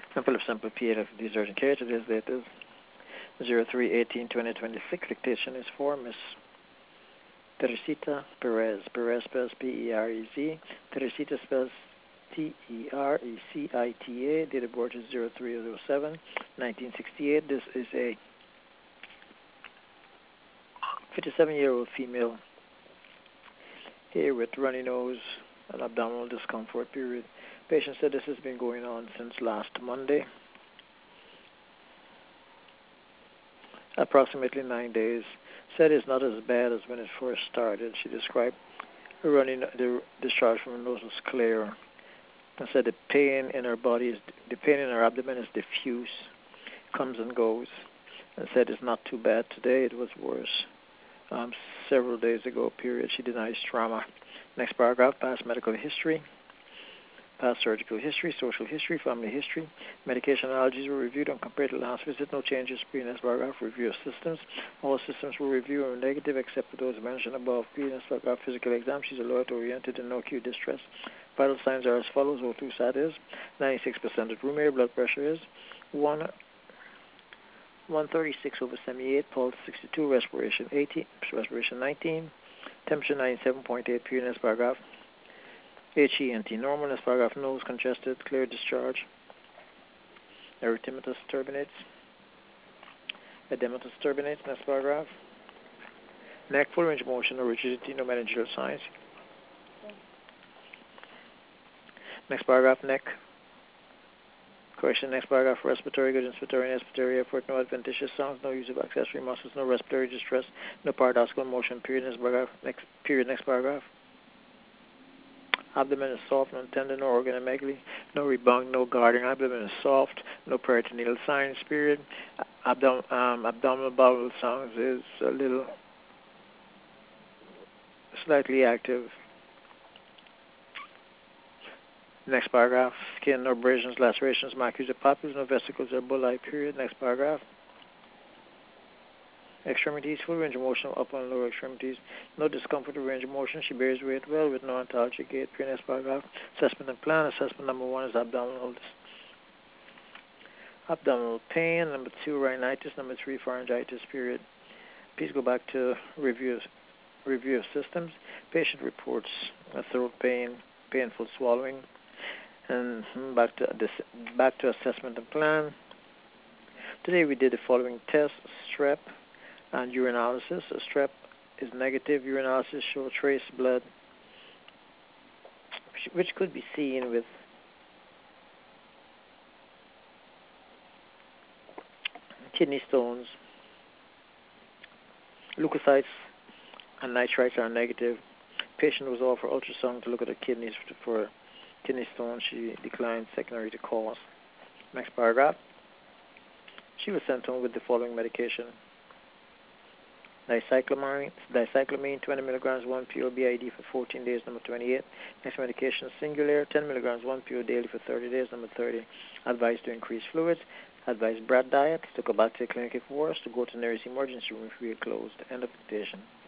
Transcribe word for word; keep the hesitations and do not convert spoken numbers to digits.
And Philip Semple, P A, these urgent care. Today's date is zero three eighteen twenty twenty-six. Dictation is for Miss Teresita Perez. Perez spells P E R E Z. Teresita spells T E R E C I T A. Date of birth is zero three oh seven nineteen sixty-eight. This is a fifty-seven-year-old female here with runny nose and abdominal discomfort period. Patient said this has been going on since last Monday, approximately nine days. Said it's not as bad as when it first started. She described her running, the discharge from her nose was clear, and said the pain in her body is, the pain in her abdomen is diffuse, comes and goes, and said it's not too bad today. It was worse um, several days ago. Period. She denies trauma. Next paragraph: past medical history. Past surgical history, social history, family history. Medication allergies were reviewed and compared to last visit. No changes. Pre-next paragraph. Review of systems. All systems were reviewed and were negative except for those mentioned above. Pre-next paragraph. Physical exam. She's alert, oriented, and no acute distress. Vital signs are as follows. O two sat is ninety-six percent at room air. Blood pressure is one one thirty-six over seventy-eight. Pulse sixty-two. Respiration eighteen. Respiration nineteen. Temperature ninety-seven point eight. Pre-next paragraph. H E N T normal. Next paragraph: nose congested, clear discharge. Erythematous turbinates. Edematous turbinates. Next paragraph: neck full range of motion, no rigidity, no meningeal signs. Next paragraph: neck. Correction. Next paragraph: respiratory good, inspiratory and expiratory effort, no adventitious sounds, no use of accessory muscles, no respiratory distress, no paradoxical motion. Period. Next paragraph. Next period. Next paragraph: abdomen is soft, no tendon, no organomegaly, no rebound, no guarding. Abdomen is soft, no peritoneal signs. Period. Abdom- um, abdominal bowel sounds is a little slightly active. Next paragraph: skin, no abrasions, lacerations, macular papules, no vesicles or bullae. Period. Next paragraph: extremities, full range of motion, upper and lower extremities, no discomfort or range of motion. She bears weight well with no ontologic gait. Period. Next paragraph: assessment and plan. Assessment number one is abdominal abdominal pain. Number two, rhinitis. Number three, pharyngitis. Period. Please go back to review review of systems. Patient reports a throat pain, painful swallowing, and back to this back to assessment and plan. Today we did the following tests: strep and urinalysis. A strep is negative. Urinalysis show trace blood, which could be seen with kidney stones. Leukocytes and nitrites are negative. Patient was offered ultrasound to look at her kidneys for kidney stones. She declined secondary to cause. Next paragraph: she was sent home with the following medication: dicyclomine, dicyclomine twenty milligrams, one pill B I D for fourteen days, number twenty-eight. Next medication, Singulair, ten milligrams, one pill daily for thirty days, number thirty. Advised to increase fluids. Advised brat diet. To go back to the clinic if worse. To go to nearest emergency room if we are closed. End of dictation.